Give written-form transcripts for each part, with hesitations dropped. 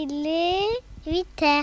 Il est 8 heures.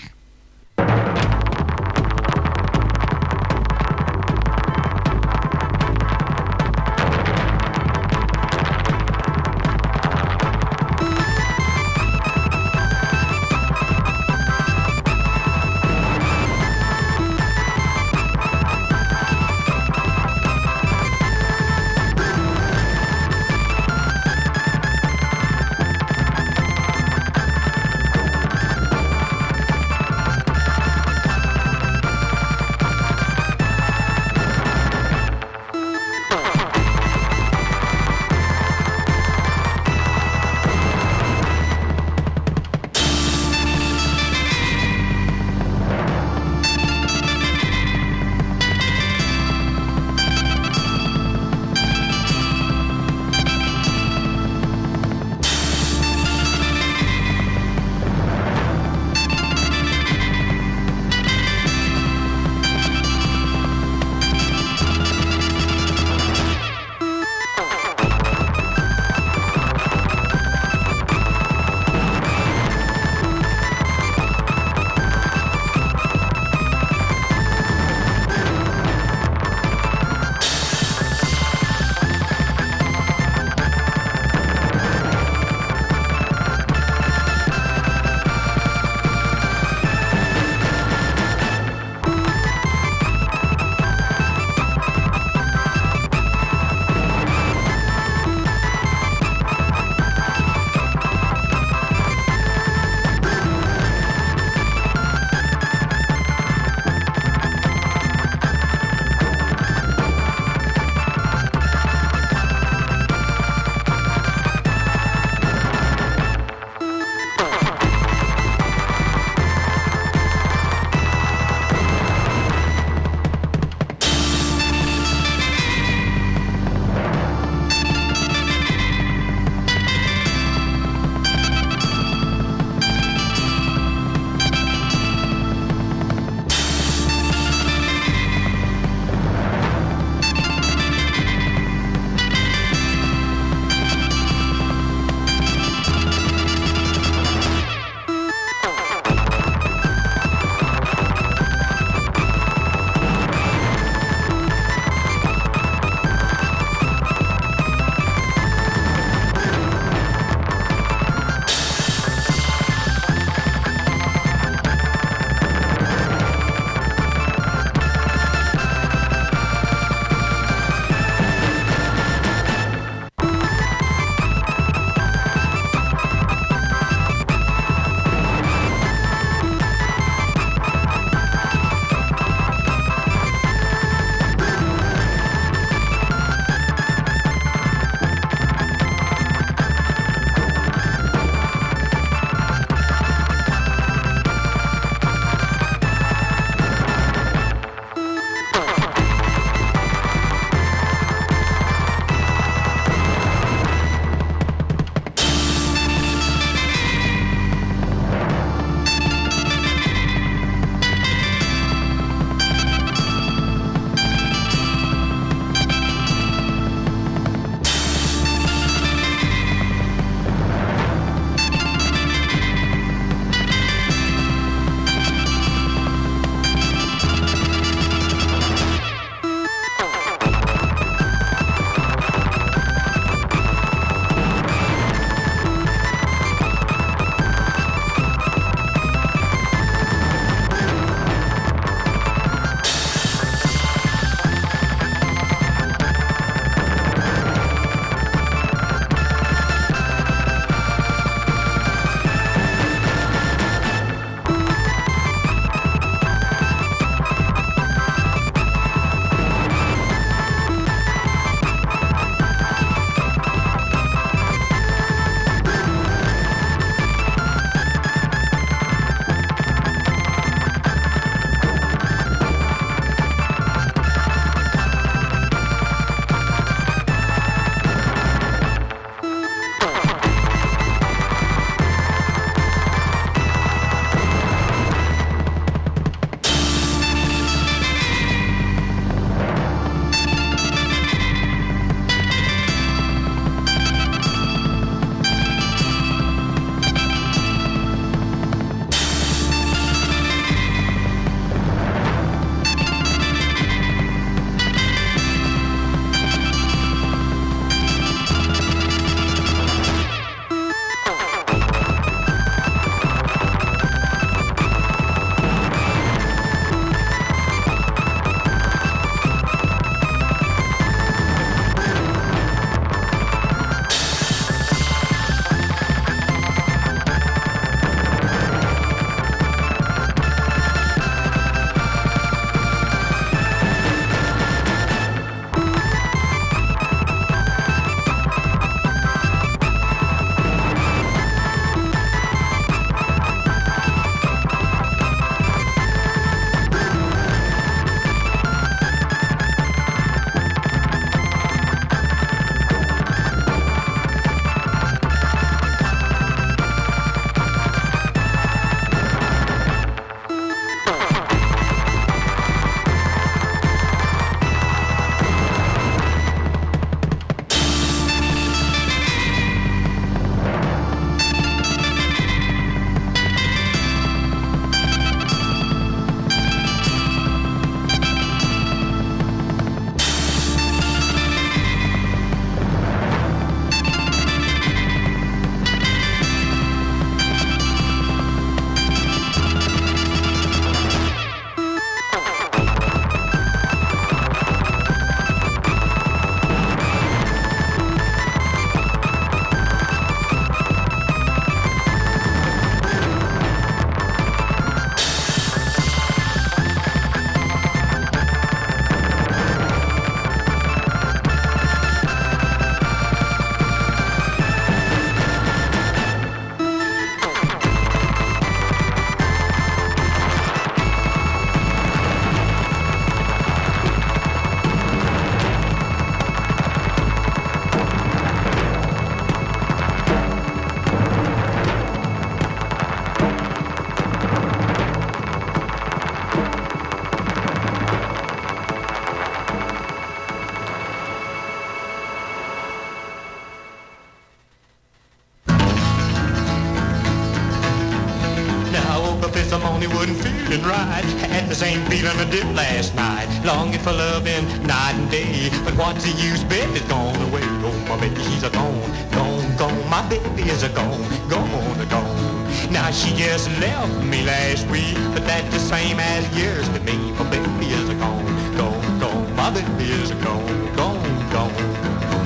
I'm only wasn't feeling right. Had the same feeling I did last night. Longing for loving night and day. But what's the use? Baby's gone away. Oh, my baby, she's a gone, gone, gone. My baby is a gone, gone, gone. Now she just left me last week, but that's the same as years to me. My baby is a gone, gone, gone. My baby is a gone, gone, gone.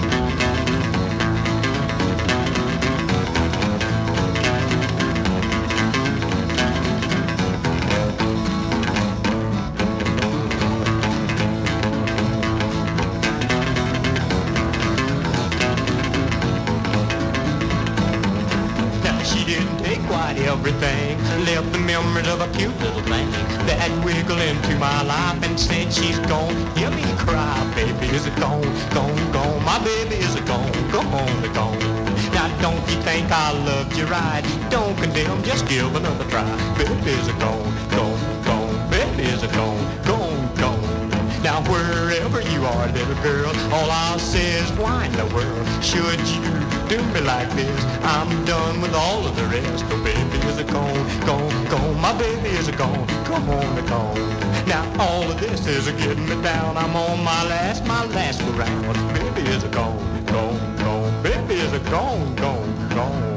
Everything left the memories of a cute little thing that wiggled into my life and said she's gone. Hear me cry, baby, is it gone, gone, gone? My baby is it gone, gone, gone. Now don't you think I loved you right? Don't condemn, just give another try. Baby is it gone, gone, gone. Baby is it gone, gone, gone. Now wherever you are, little girl, all I'll say is why in the world should you do me like this? I'm done with all of the rest. Oh, baby is a gone, gone, gone. My baby is a gone, come on, gone. Now all of this is a getting me down. I'm on my last go round. Baby is a gone, gone, gone. Baby is a gone, gone, gone.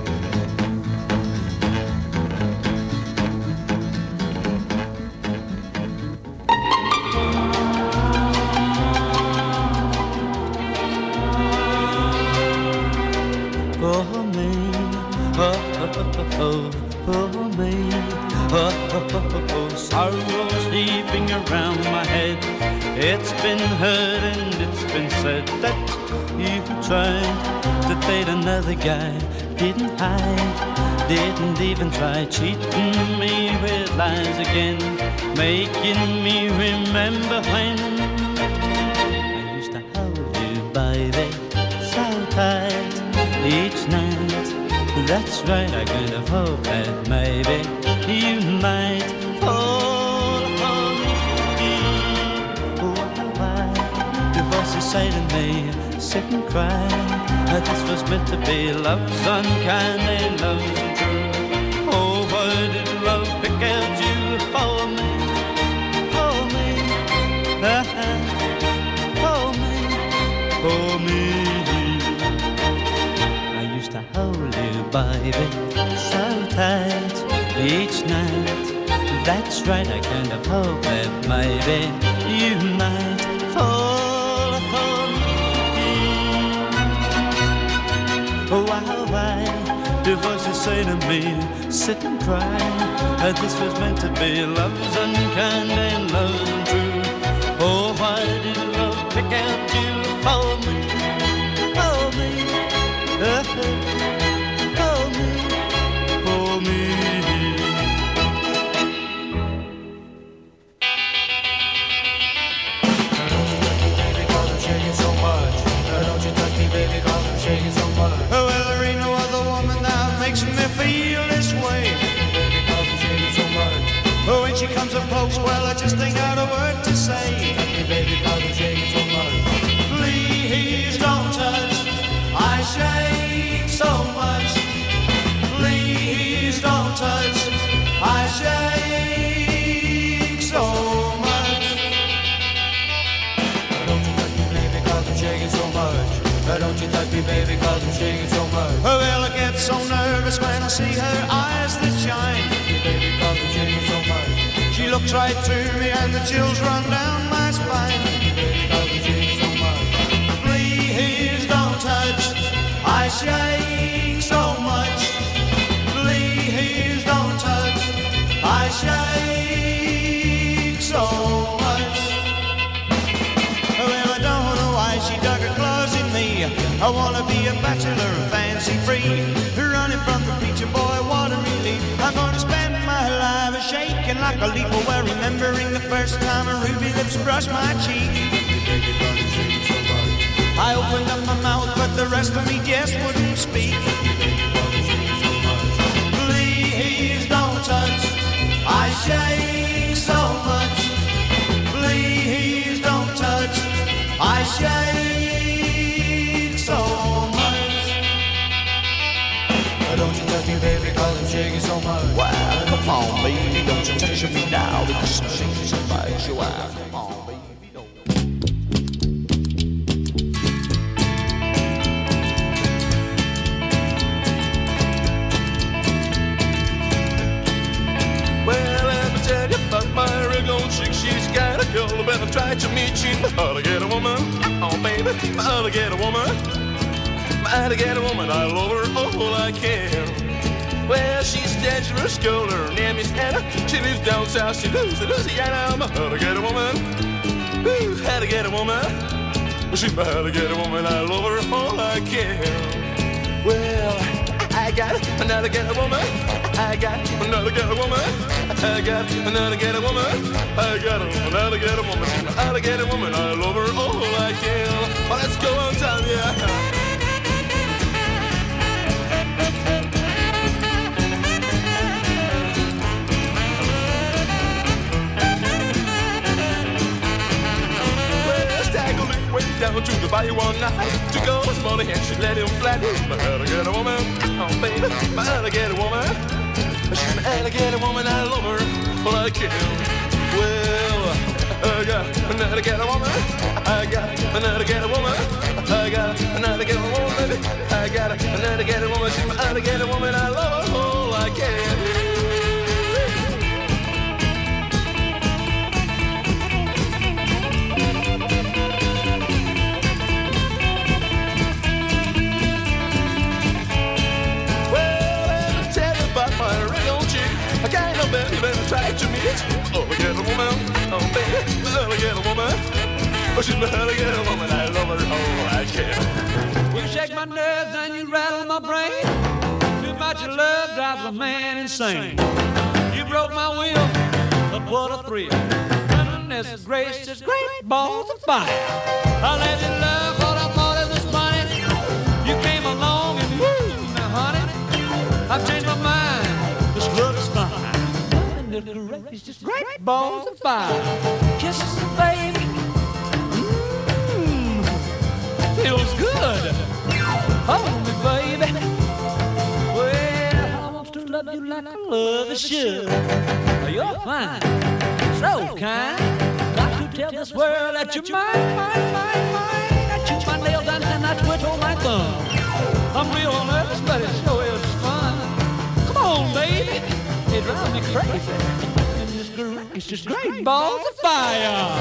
Sorrow sleeping around my head. It's been heard and it's been said that you tried to date another guy. Didn't hide, didn't even try, cheating me with lies again, making me remember when I used to hold you, baby, so tight each night. That's right, I kind of hope that maybe you might fall for me. Why do voices say to me, sit and cry, that this was meant to be, love's unkind and love's untrue. Oh, why did love pick out you for me, for me, for me? I used to hold you, baby, so tight each night. That's right, I kind of hope that maybe you might fall for me. Why do voices say to me, sit and cry, that this was meant to be, love's unkind and love's untrue. Oh, why did love pick out you for me, for me, for me, for me? Well, there ain't no other woman that makes me feel this way. Oh, when she comes up close, well, I just ain't got a word to say. Please don't touch, I shake so much. Please don't touch, I shake so much. Don't you touch me, baby, 'cause I'm shaking so much. Don't you touch me, baby, 'cause I'm shaking so much. Oh, well, I get so nervous when I see her eyes that shine. Baby, 'cause I'm shaking so much. She looks right through me and the chills run down my spine. Baby, 'cause I'm shaking so much. Please don't touch, I shake so much. Please don't touch, I shake so much. Well, I don't know why she dug her claws in me. I wanna be a bachelor and fancy free, running from the preacher boy, what a relief. I'm gonna spend my life shaking like a leaf, well, remembering the first time her ruby lips brushed my cheek. I opened up my mouth, but the rest of me just wouldn't speak. Please don't touch, I shake so much. Please don't touch, I shake so much. Don't you touch me, baby, 'cause I'm shaking so much. Wow, come on, baby, don't Won't you touch me now because I'm shaking so much. You are. Come on, baby, don't. Well, let me tell you about my real old chick. She's got a girl, but I tried to meet you. How to get a woman? Oh, baby, how to get a woman? How to get a woman? I love her all I can. Well, she's a dangerous girl. Her name is Anna. She lives down south. She lives in Louisiana. How to get a woman? Ooh, how to get a woman? She's how to get a woman. I love her all I can. Well, I got another get a woman. I got another get a woman. I got another get a woman. I got another get a woman. Another get a woman. I love her all I can. Well, let's go on time, yeah. Down to the bayou one night to go small and she let him flat. My alligator woman, oh baby, my alligator woman. She's my alligator woman, I love her, well I can. Well, I got an alligator woman, I got an alligator woman, I got an alligator woman, baby. I got an alligator woman, she's my alligator woman, I love her, all I can. I can't no better try to meet. Oh, I get a woman, oh baby, I get a woman. Oh, she's my alligator woman, I love her, oh, I can. You shake my nerves and you rattle my brain. Too much of love drives a man insane. You broke my will, but what a thrill. Goodness gracious, great balls of fire. I let you love what I thought it was funny. You came along and woo, now honey, I've changed my mind. This love is fine. It's just great balls of fire. Kisses, baby. Feels good. Hold me, baby. Well, I want to love you like I love you should. You're fine, so kind. Got to tell this world that you're mine. I chew my nails and I twiddle my thumb. I'm real nervous, but it sure is fun. Come on, baby. It drives me crazy. And it's just great balls of fire.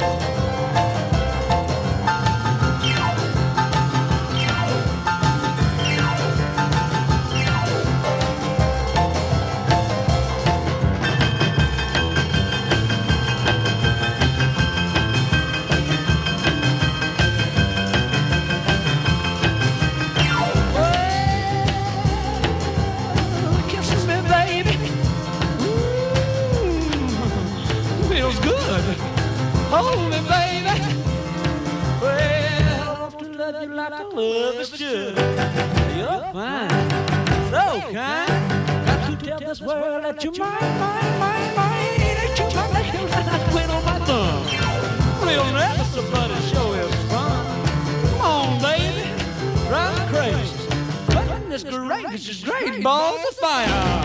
Hold me, baby. Well, I want to love you like I love you should. You're fine, so kind. Got to tell this world that you're mine. That you're my nails and I twin on my thumb. Real nervous, but it sure is fun. Come on, baby, drive me crazy. Goodness gracious, it's great balls of fire.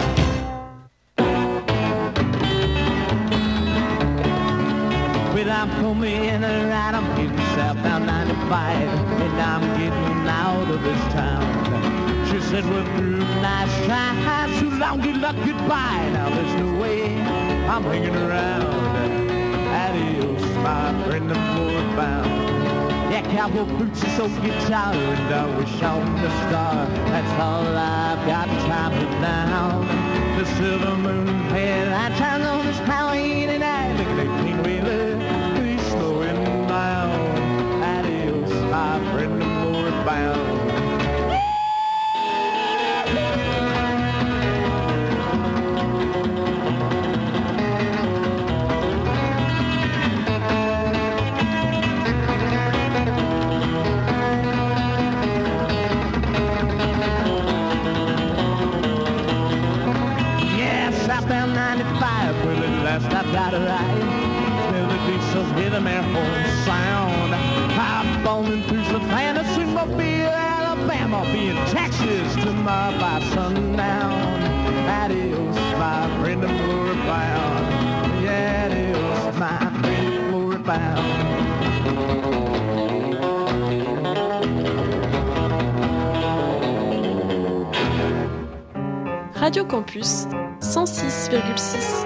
Well, I'm coming right, I'm getting southbound 95, and I'm getting out of this town. She said, we're through, nice try, so long, good luck, goodbye. Now there's no way I'm hanging around. Adios, my friend, I'm going bound. Yeah, cowboy boots are so guitar, and I wish on the star. That's all I've got time to now. The silver moon headlights shine on this highway tonight. Look at that king-wheeler. Adios, my friend, I'm more bound. Yeah, southbound 95, well, at last I've got a ride. Diesel rhythm and horn sound. I'm bowling through Savannah, Mobile, Alabama, be in Texas tomorrow by sundown. Adios, my friend, I'm bound. Radio Campus 106,6.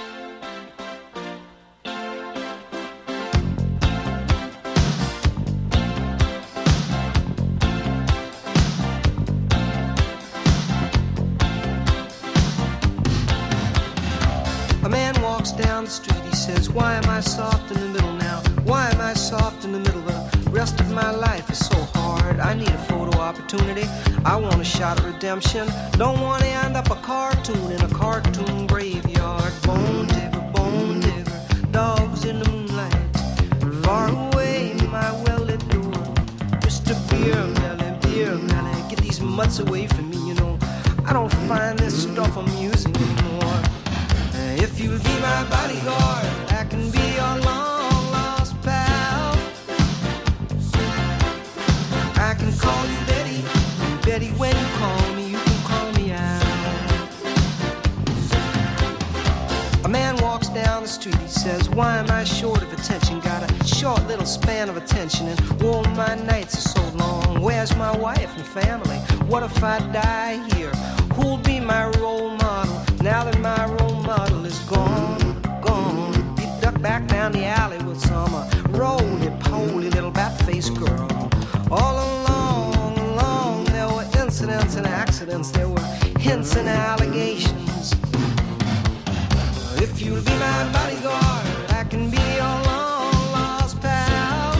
A man walks down the street, he says, why am I soft in the middle now? Why am I soft in the middle? The rest of my life is so hard. I need a photo opportunity. I want a shot at redemption. Don't want to end up a cartoon in a cartoon graveyard. Bone digger, dogs in the moonlight. Far away, my well-lit door. Mr. Beer Melly, get these mutts away from me, you know. I don't find this stuff amusing anymore. If you'll be my bodyguard, I can be your long-lost pal. I can call you Betty, and Betty, when you call me, you can call me out. A man walks down the street, he says, why am I short of attention? Got a short little span of attention, and oh, my nights are so long. Where's my wife and family? What if I die here? Who'll be my role model now that my role model is gone? He ducked back down the alley with some roly-poly little bat-faced girl. All along, there were incidents and accidents, there were hints and allegations. If you'll be my bodyguard, I can be your long-lost pal.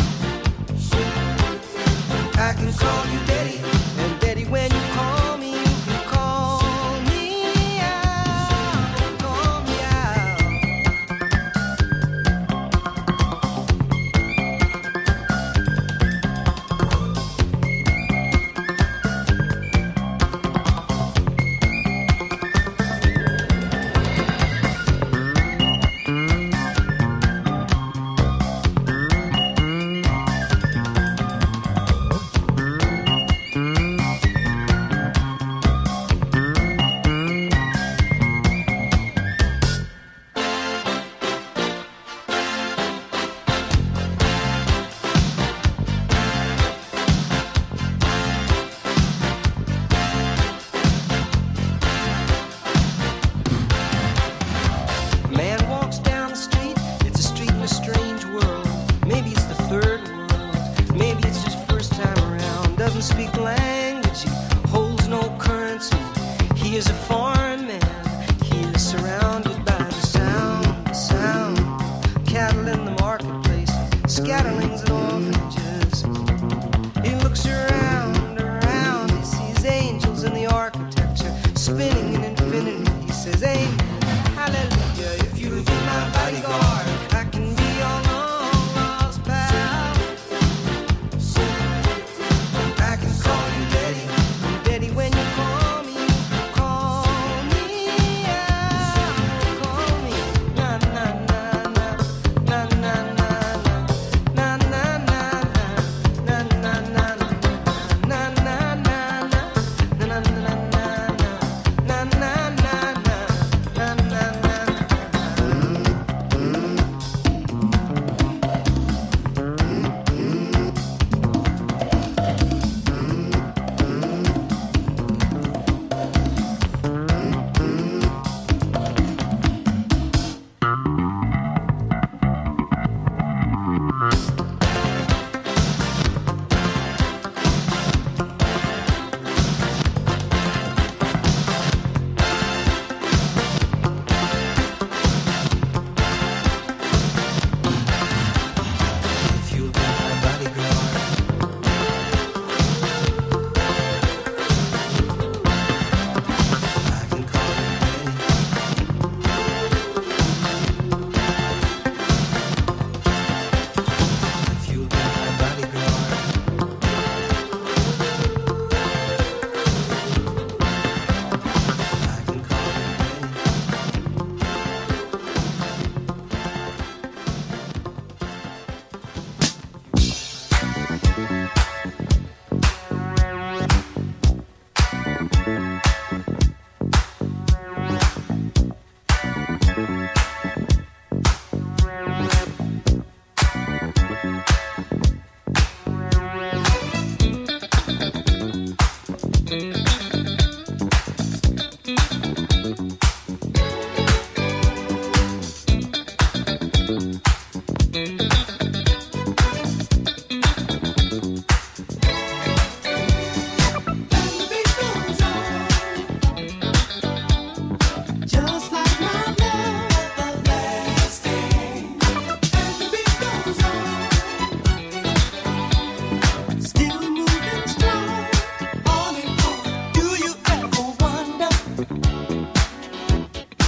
I can call you Daddy, and Daddy, when you call me, you can call me out, call me out.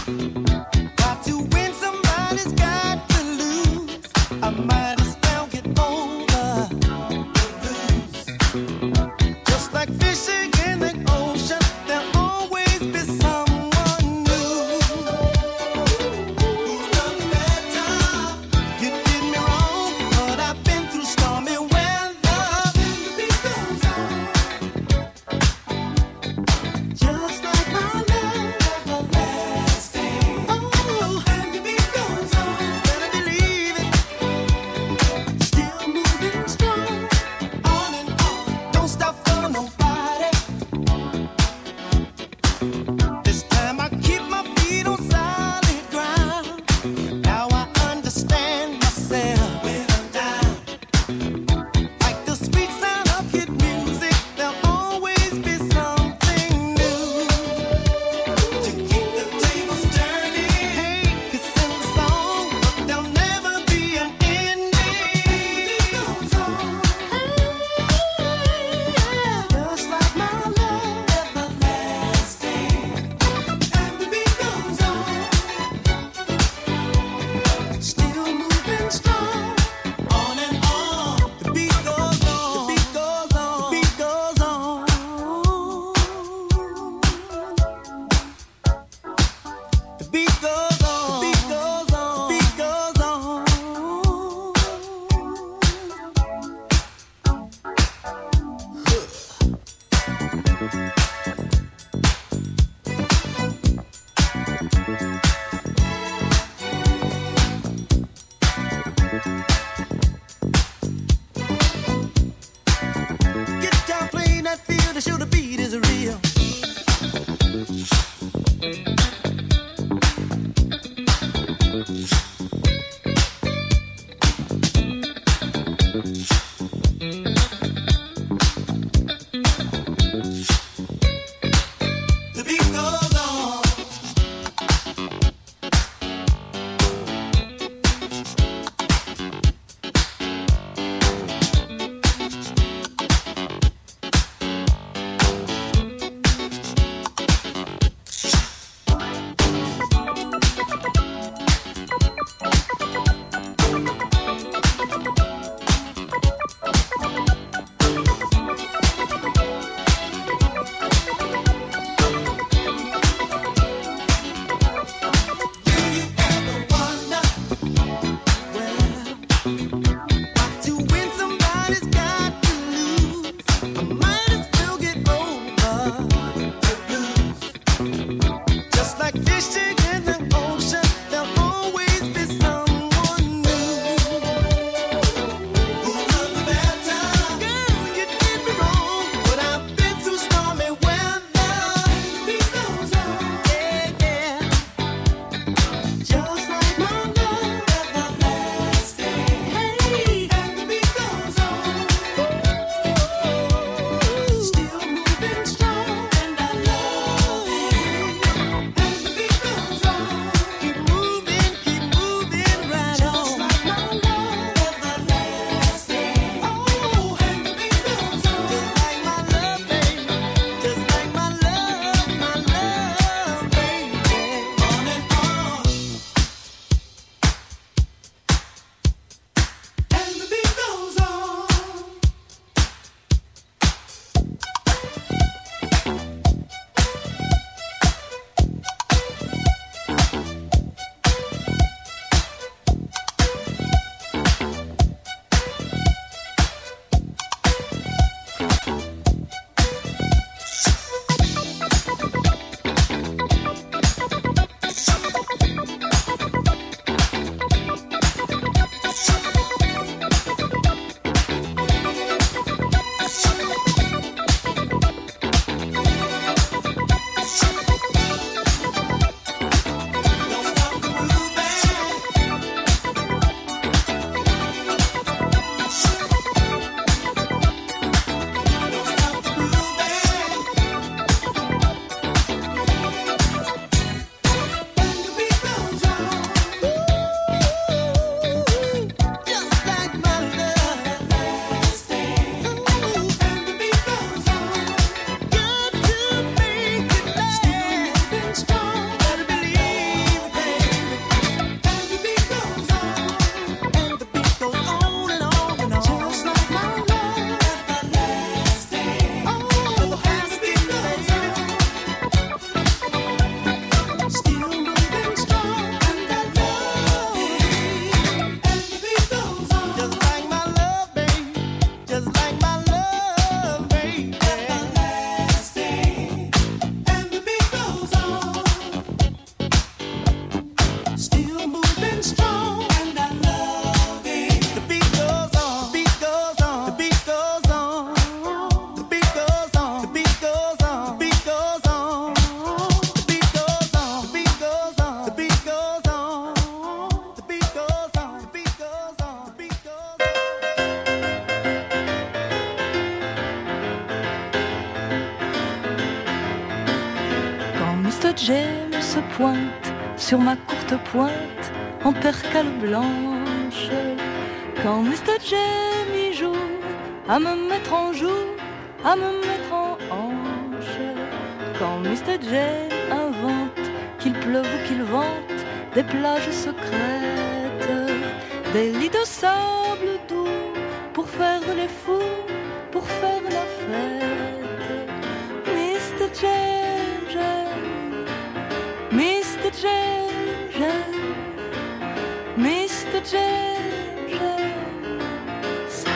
Got to win, somebody's got to lose. I might as well get over the blues. Just like fishing in the ocean, there'll always be someone new. Who's done better? You did me wrong, but I've been through stormy weather. And the beat goes on. Just like my love, everlasting. Oh, and the beat goes on. Better believe it. Still moving strong, on and on. Don't stop for nobody. This time I keep my feet on solid ground. Now I understand myself when I'm down. Like the sweet sound of hit music, there'll always be something new to keep the tables turning. Hey, it's in the song, but there'll never be an ending. It goes on, just like my love, everlasting. And the beat goes on, still moving strong, on and on. The beat goes on, the beat goes on, the beat goes on. The beat goes on, the beat goes on, the beat goes on. Guitar playing that feel to show the beat is real. The beat goes on. James se pointe sur ma courte pointe en percale blanche. Quand Mr. James y joue à me mettre en joue, à me mettre en hanche. Quand Mr. James invente qu'il pleuve ou qu'il vente des plages secrètes, des lits de sable doux pour faire les fous, pour faire la fête. Mr. James, j'aime, Mr. James, j'aime, Mr. James, j'aime ça.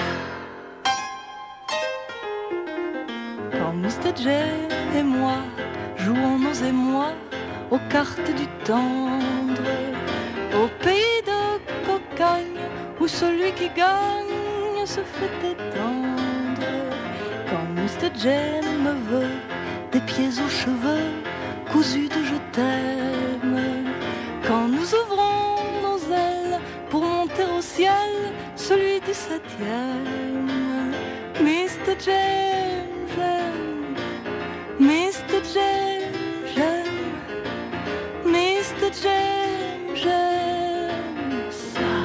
Quand Mr. James et moi jouons nos émois aux cartes du tendre, au pays de cocagne où celui qui gagne se fait étendre. Quand Mr. James me veut des pieds aux cheveux cousus de je t'aime, quand nous ouvrons nos ailes pour monter au ciel, celui du 7e. Mr. James, j'aime, Mr. James, j'aime, Mr. James, j'aime ça.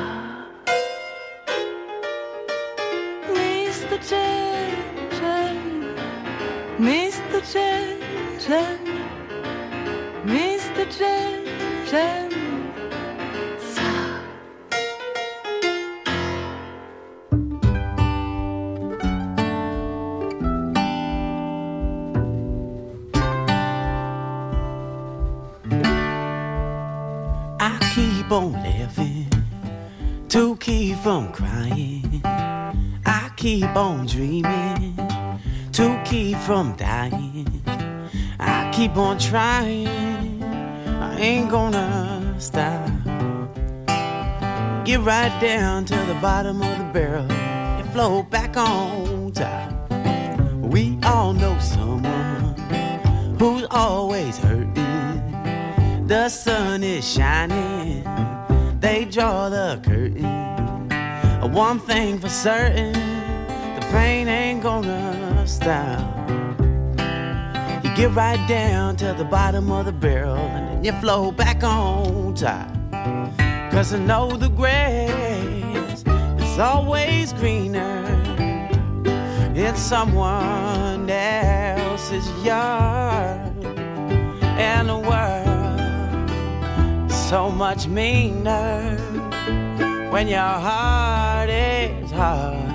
Mr. James, j'aime, Mr. James, j'aime, Mr. James, j'aime ça. I keep on living to keep from crying. I keep on dreaming to keep from dying. I keep on trying, I ain't gonna stop. Get right down to the bottom of the barrel and float back on top. We all know someone who's always hurting. The sun is shining, they draw the curtain. One thing for certain, the pain ain't gonna stop. You get right down to the bottom of the barrel and then you float back on top. 'Cause I know the grass is always greener in someone else's yard. And the world is so much meaner when your heart is hard.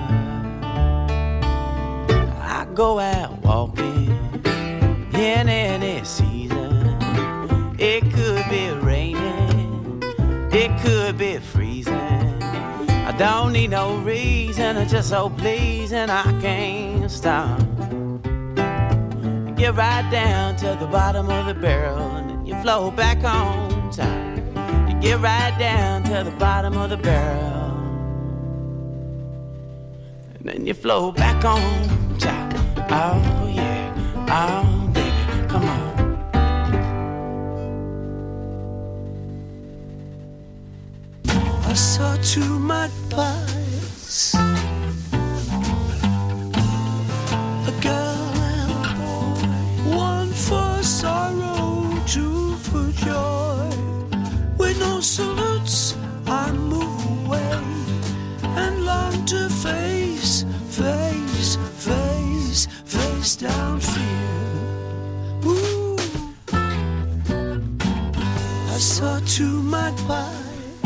I go out walking in any season. It could be raining, it could be freezing. I don't need no reason, I'm just so pleasing I can't stop. You get right down to the bottom of the barrel and then you float back on top. You get right down to the bottom of the barrel and then you float back on top. Oh yeah, oh baby, come on. I saw two magpies, a girl and a boy, one for sorrow, two for joy. With no salutes, I move away and long to face, face, face, face down fear. Ooh. I saw two magpies.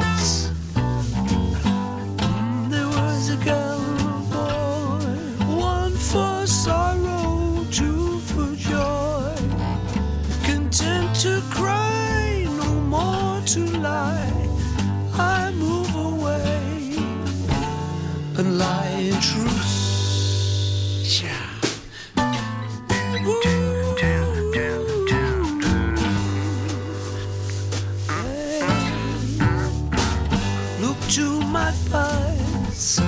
There was a girl and a boy, one for sorrow, two for joy. Content to cry, no more to lie. I move away and lie in truth. Yeah. Look to my eyes.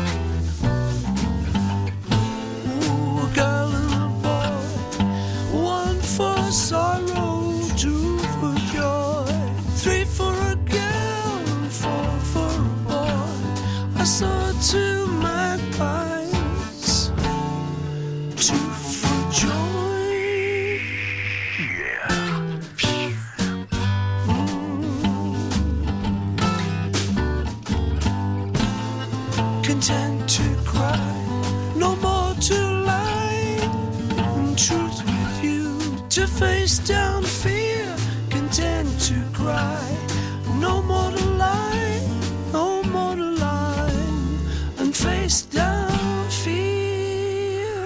Ooh, a girl and a boy, one for sorrow, two for joy, three for a girl, and four for a boy. I saw two magpies, two for joy. Yeah. content to cry, no more to lie. Truth with you, to face down fear, content to cry, no more to lie, no more to lie, and face down fear.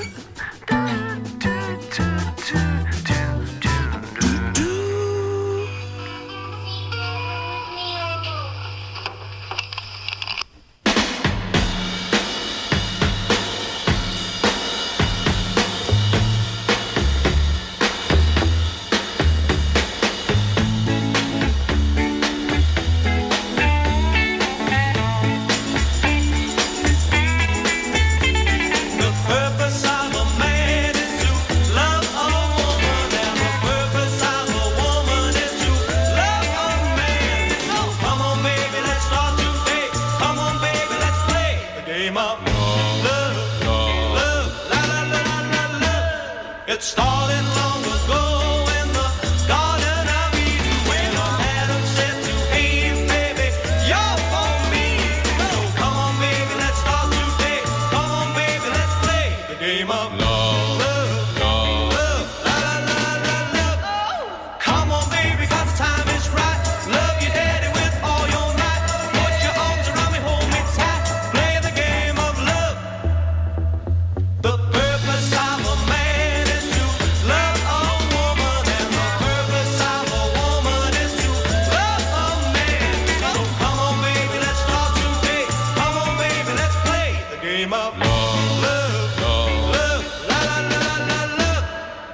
It started long ago in the Garden of Eden when Adam said to Eve, baby, you're for me. So come on, baby, let's start today. Come on, baby, let's play the game of love. Love, la la la la love. Come on, baby, 'cause the time is right. Love your daddy with all your might. Put your arms around me, hold me tight. Play the game of love. The purpose of a man is to love a woman, and the purpose of a woman is to love a man. So come on, baby, let's start today. Come on, baby, let's play the game of love. Love, la la la la love.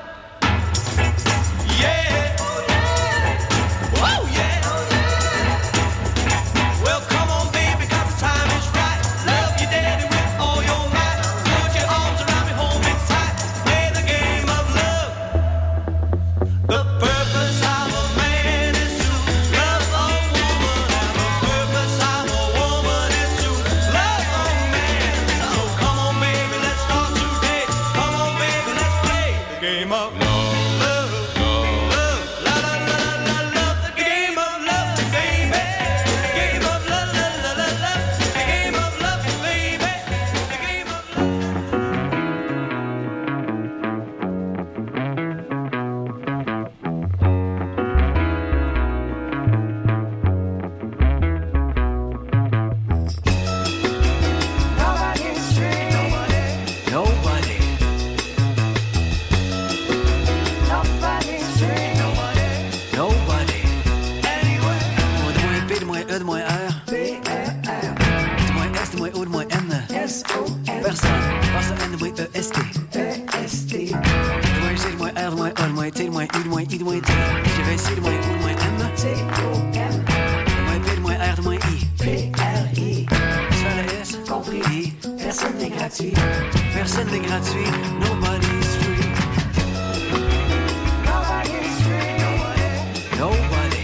Yeah, oh yeah. Well, come on, baby, 'cause the time is right. Love your daddy with all your might. Put your arms around me, hold me tight. Play the game of love. The purpose of a man is to love a woman, and the purpose of a woman is to love a man. So come on, baby, let's start today. Come on, baby, let's play the game of love. Love, la la la la love. The game of love, baby. The game of love, la la la love. The game of love, baby. The game of love. Nobody. Moi de moins P, de moins E, de moins R. De moins S, de moins O, de moins N. Personne. Personne, de moins EST. De moins G, de moins R, de moins A, de moins T, de moins U, de moins I, de moins T. Je vais essayer de moins O, de moins M. De moins P, de moins R, de moins I. Je fais le S. Compris. Personne n'est gratuit. Personne n'est gratuit. Nobody's free. Nobody.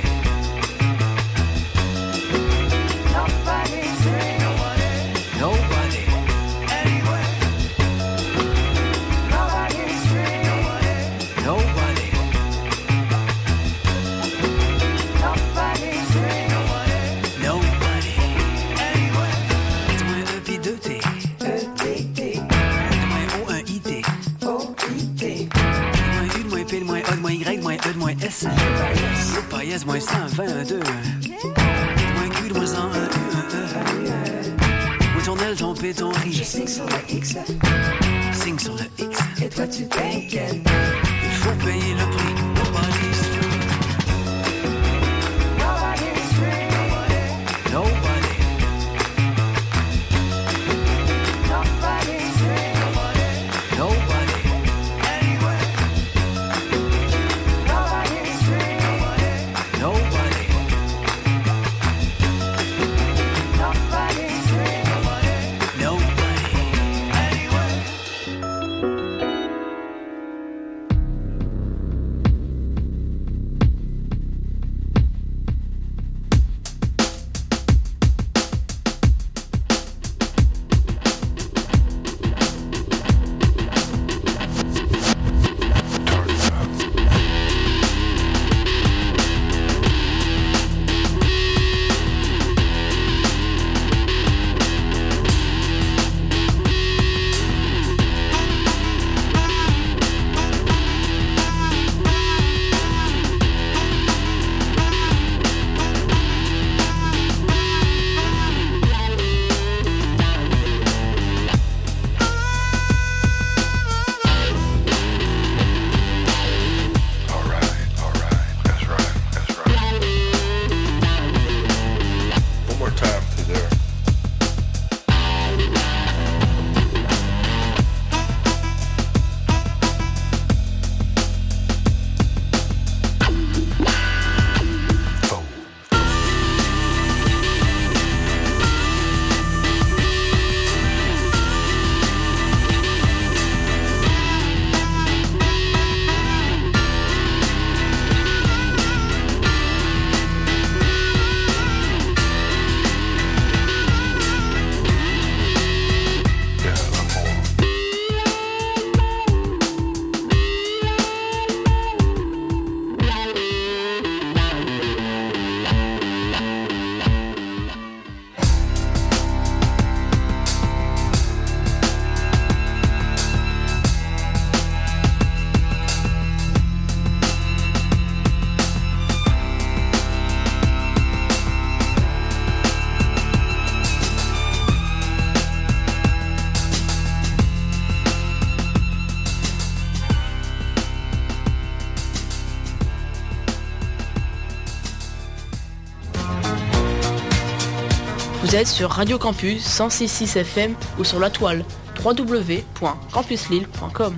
Nobody. Anywhere. Nobody. Nobody. Anywhere. Du moins E puis 2T. Du moins O, un IT. Du moins U, du moins P, du moins A, du moins Y, du moins E, du moins S. Du moins S, du moins 120, un 2. Du moins Q, du moins 101, E. Ton L, ton P, ton I. Je signe sur le X. Signe sur le X. Et toi tu t'inquiètes. Il faut payer le prix. Nobody's free. Nobody's free. Nobody. Nobody's free. Nobody. Anywhere. Nobody's free. Nobody. Nobody's free. Nobody. Anywhere. Vous êtes sur Radio Campus 106.6 FM ou sur la toile www.campuslille.com.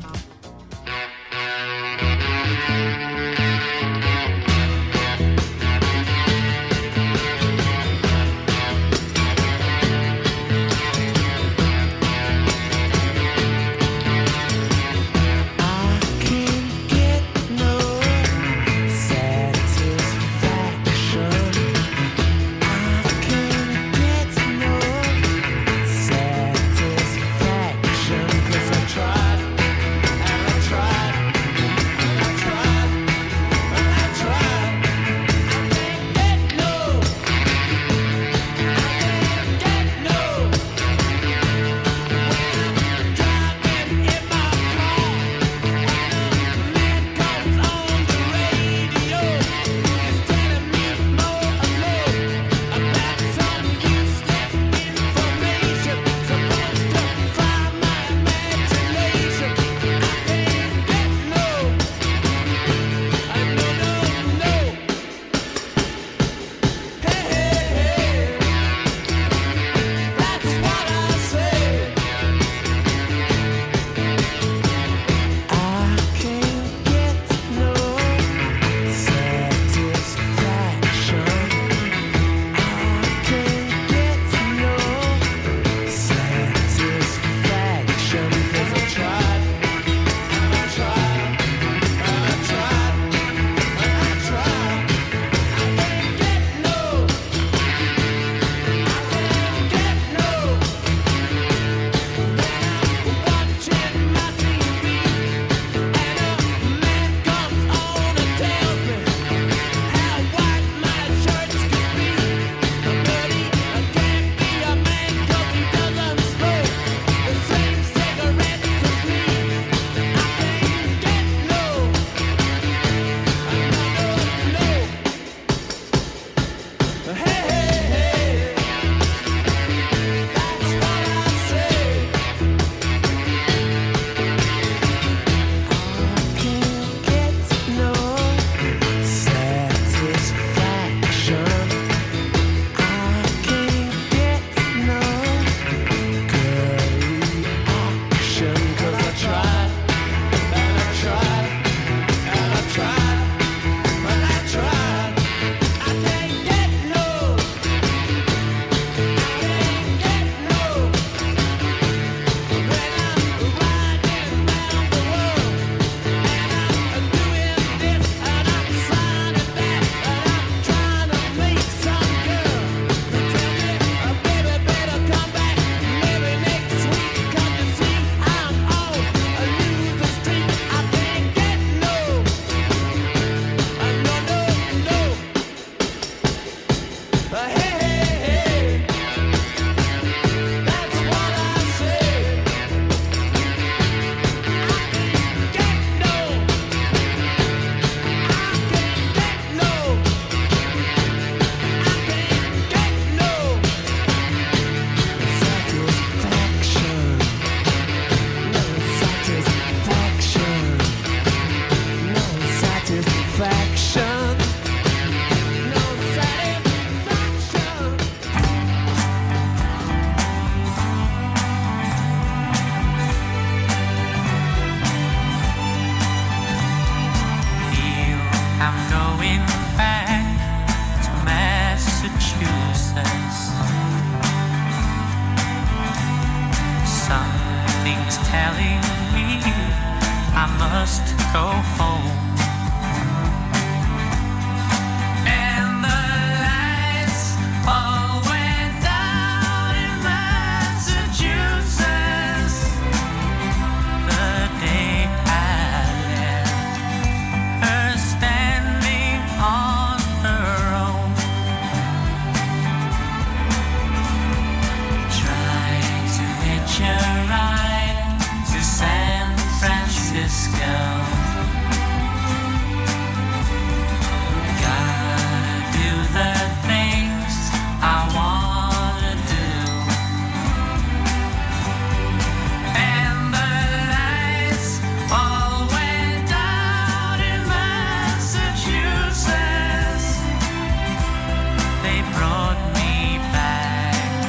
They brought me back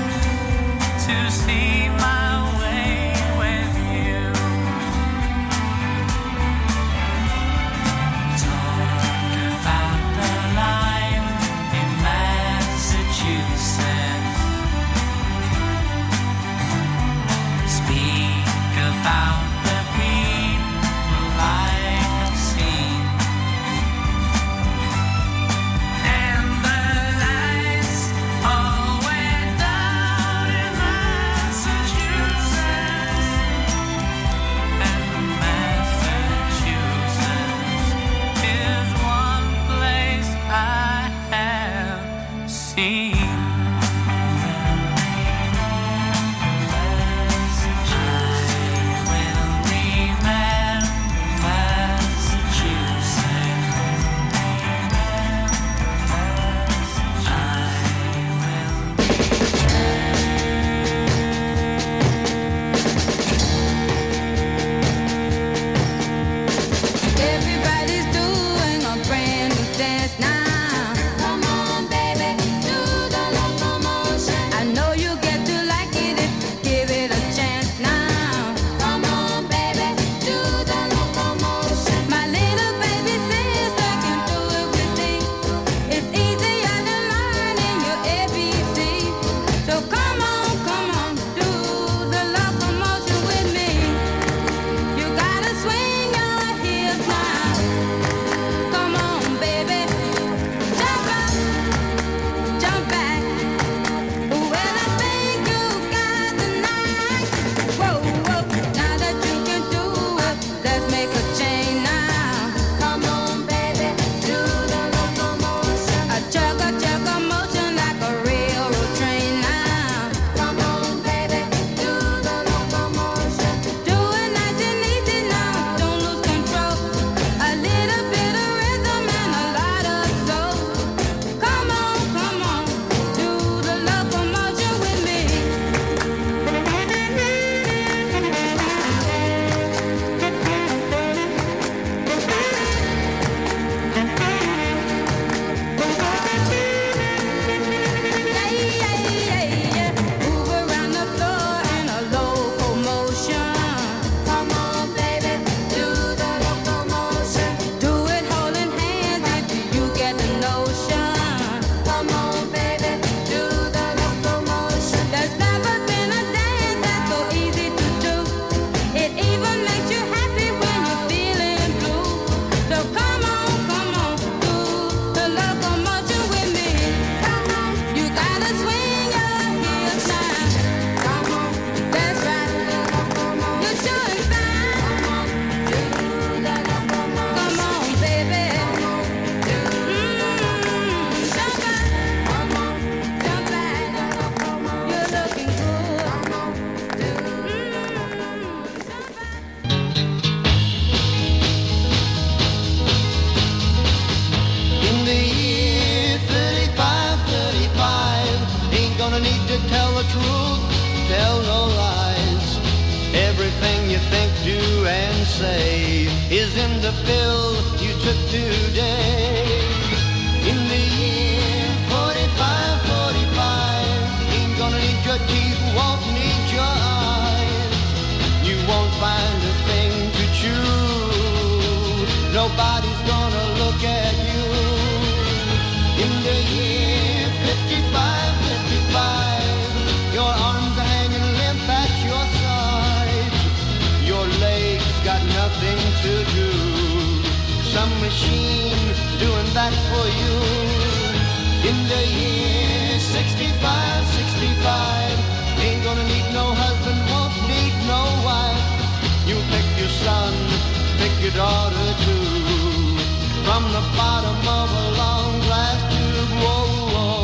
gonna need to tell the truth, tell no lies. Everything you think, do, and say is in the pill you took today. In the year 45, 45, ain't gonna need your teeth, won't need your eyes. You won't find a thing to chew, nobody's gonna look at you. In the year 55, 55, your arms are hanging limp at your sides. Your legs got nothing to do, some machine doing that for you. In the year 65, 65, ain't gonna need no husband, won't need no wife. You pick your son, pick your daughter too, from the bottom of a long glass tube. Whoa, whoa.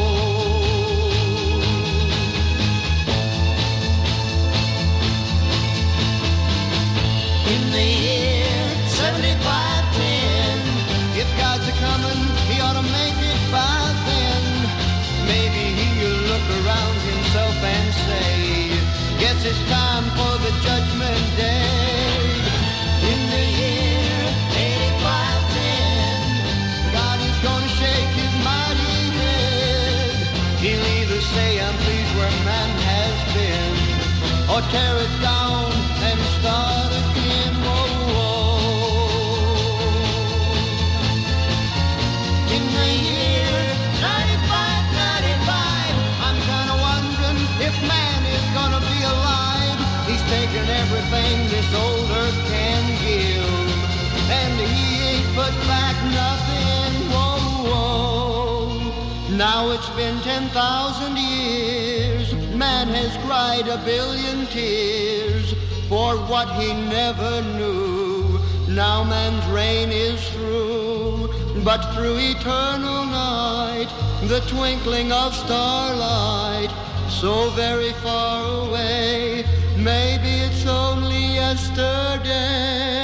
In the year 75, 10, if God's a-comin', he ought to make it by then. Maybe he'll look around himself and say, guess it's time for the judgment day. In the year 85, 10, God is gonna shake his mighty head. He'll either say, I'm pleased where man has been, or tear it down and start again. Whoa, whoa. In the year 95, 95, I'm kinda wondering if man is gonna be alive. He's taken everything this old earth can give, and he ain't put back nothing. Whoa, whoa. Now it's been 10,000 years, man has cried a billion tears for what he never knew. Now man's reign is through, but through eternal night, the twinkling of starlight, so very far away, maybe it's only yesterday.